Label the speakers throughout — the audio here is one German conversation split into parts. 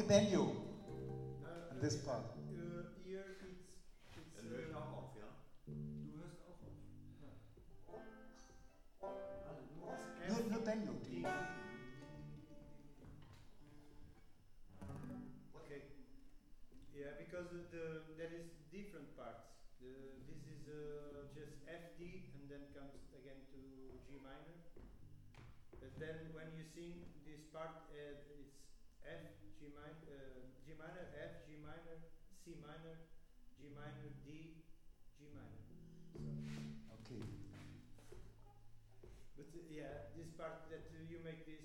Speaker 1: only banjo in this part.
Speaker 2: Hier iets.
Speaker 3: En nu is ook op, ja.
Speaker 2: Du hörst auch auf.
Speaker 1: Nur banjo.
Speaker 2: Okay. Yeah, because there is different parts. This is just F D and then comes again to G minor. But then when you sing this part, it's F, G minor, F, G minor, C minor, G minor, D, G minor. So,
Speaker 1: Okay.
Speaker 2: but yeah, this part that you make this.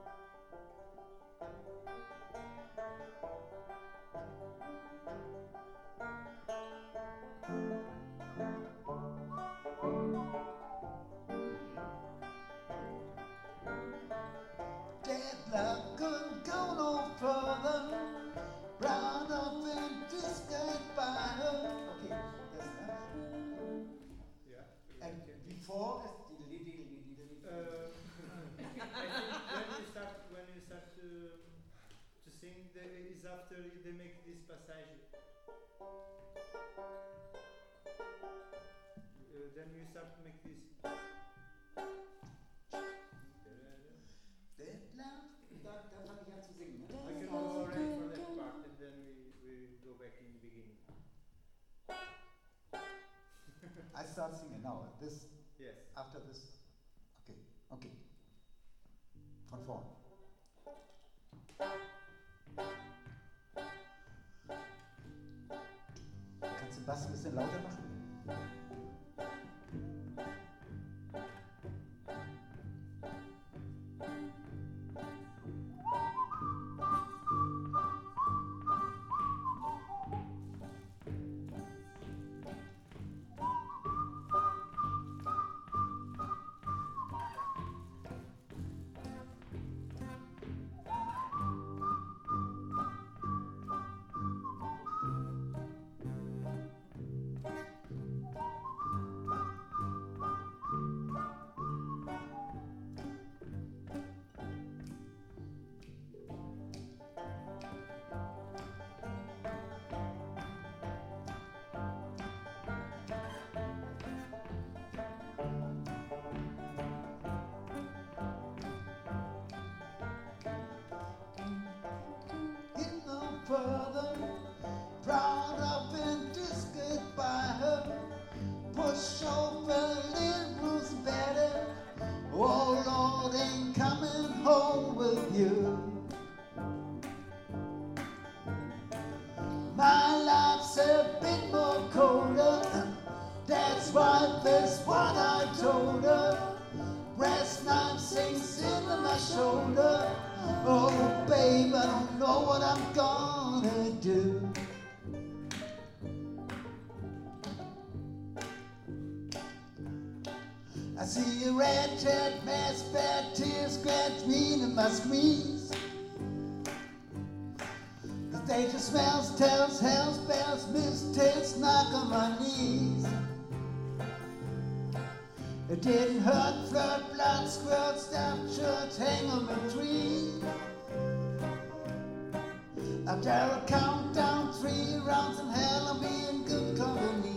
Speaker 1: Dead love couldn't go no further. Brown up and distant by her. Okay, that's nice.
Speaker 2: Yeah.
Speaker 1: And
Speaker 2: okay.
Speaker 1: before,
Speaker 2: I think when you start to sing, is after they make this passage. Then you start to make this.
Speaker 1: Dead love, da fange ich an zu singen. Ne?
Speaker 2: I can go already for that part, and then we go back in the beginning.
Speaker 1: I start singing now. This
Speaker 2: Yes.
Speaker 1: after this. Okay, okay. Von vorn. Kannst du den Bass ein bisschen lauter machen? Further, proud of and distant by her, push over little Bruce better. Oh Lord, ain't coming home with you. My life's a bit more colder. That's why that's what I told her. Breast knife sinks into my shoulder. Oh babe, I don't know what I'm gonna do. I see a red tat mass, bad tears scratch me in my squeeze. The stage of smells, tells, hell spells, mistakes knock on my knees. It didn't hurt, flirt, blood, squirt, stuff, shirts, hang on my tree. After a countdown, 3 rounds in hell, I'll be in good company.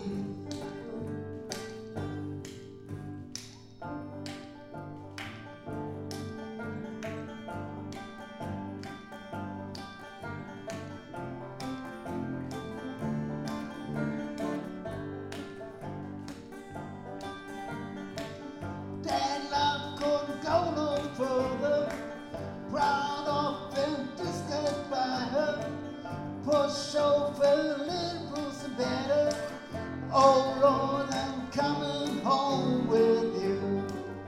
Speaker 1: That love couldn't go no further. Proud of and distant by her. Push over little Bruce and better. Oh Lord, I'm coming home with you.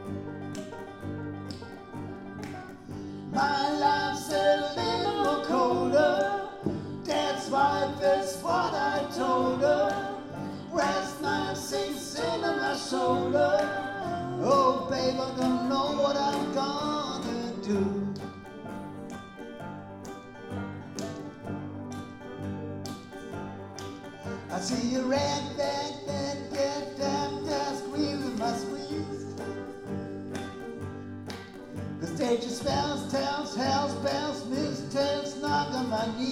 Speaker 1: My life's a little more colder. That's why that's what I told her. Breast knife sinks into my shoulder. Oh babe, I don't know what I'm gonna do. I see a red squeezing my squeeze. The stage of spells, tells, hell spells, mistakes knock on my knees.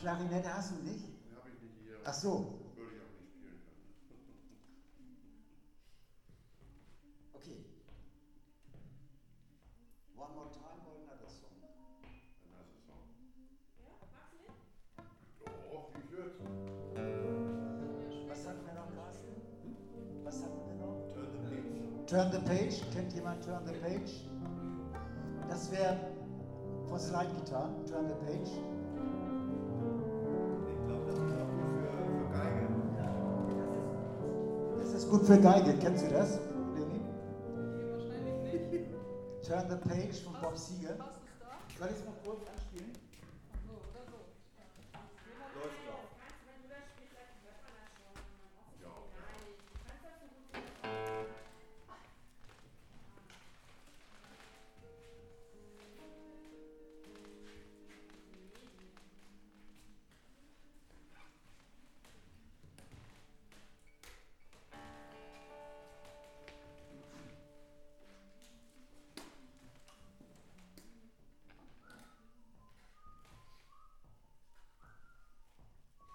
Speaker 1: Klarinette hast du nicht?
Speaker 4: Die habe ich nicht hier.
Speaker 1: Ach so.
Speaker 4: Würde ich auch nicht spielen können.
Speaker 1: Okay. One more time or another song?
Speaker 4: Another song.
Speaker 5: Ja, magst du nicht?
Speaker 4: Doch, ich würde.
Speaker 1: Was hatten wir noch, Carsten? Was hatten wir noch?
Speaker 4: Turn the page.
Speaker 1: Turn the Page. Kennt jemand Turn the Page? Das wäre von Slide Guitar. Turn the Page.
Speaker 3: Ich glaube, das ist auch gut für Geige.
Speaker 1: Das ist gut für Geige. Kennen Sie das, Leni?
Speaker 5: Wahrscheinlich nicht.
Speaker 1: Turn the Page von Bob Seger.
Speaker 5: Hast du es da?
Speaker 1: Soll ich es mal kurz anspielen?